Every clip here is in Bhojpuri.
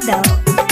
यादव।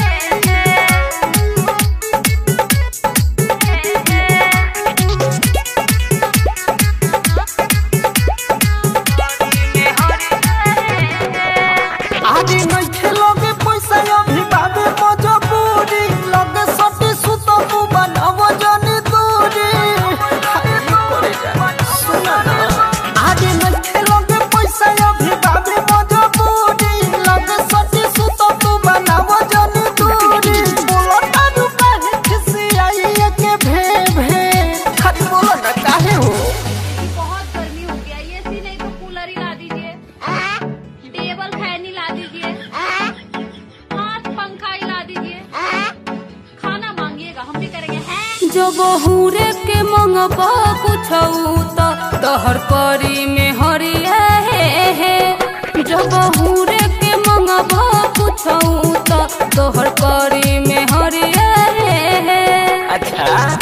जो बहुरे के मंगबा कुछऊ तो तोहर करी में हरिया है। जो बहुरे के मंगबा कुछऊ तो तोहर करी में हरिया है। अच्छा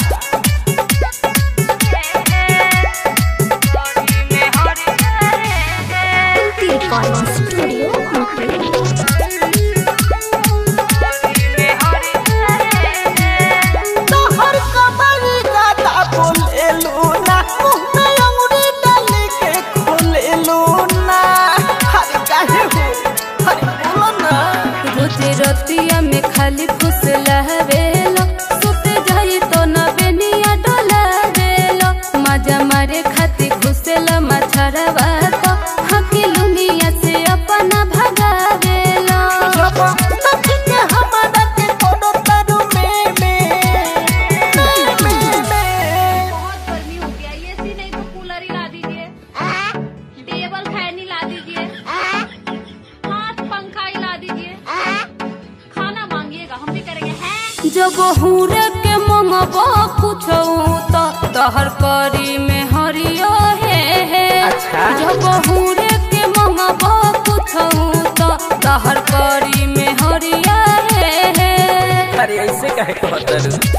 रतिया में खाली खुश लहवेलो सुते जाई तो न बेनिया डोला देलो मजा मारे खाती घुसेला मछरवा तो हकी लुनिया से अपना भगावेलो। बहुत गर्मी हो गया, एसी नहीं तो कूलर ही ला दीजिए, टेबल फैन ही ला दीजिए, हाथ पंखा ही ला दीजिए, खाना मांगिएगा हम भी करेंगे हैं। जो बहुरे के मंगबा कुछऊ तो तोहर करी में हरियो है। अच्छा जो बहुरे के मंगबा कुछऊ तो तोहर करी में हरिया है। अरे ऐसे कहे कहत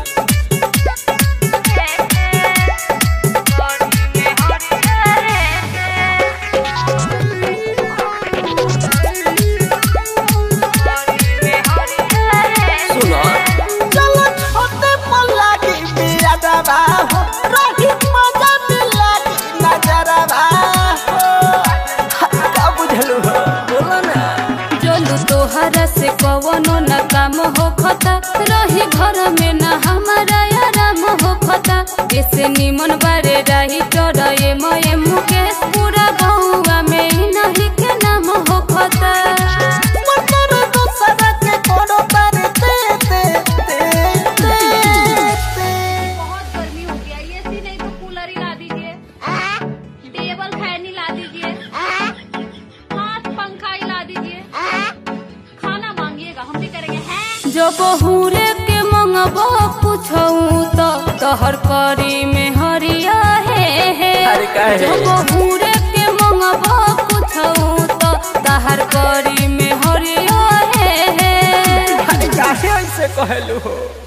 तोहरा से कवनो न काम हो खता रही घर में न हमारा आराम हो खता। ऐसे निमन बारे रही चढ़े मये मुकेश पूरा गौवा में नहीं के नाम हो खता। बहुत गर्मी हो गया, एसी नहीं तो कूलर ही ला दीजिए, टेबल फैन ही ला दीजिए, हाथ पंखा ही ला दीजिए, खाना मांगिएगा हम भी करेंगे हैं। जो बहुरे के मंगबा कुछऊ तो तोहर करी में हरिया है। जो बहुरे के मंगबा कुछऊ तो तोहर करी में हरिया है। काहे ऐसे कहलू हो।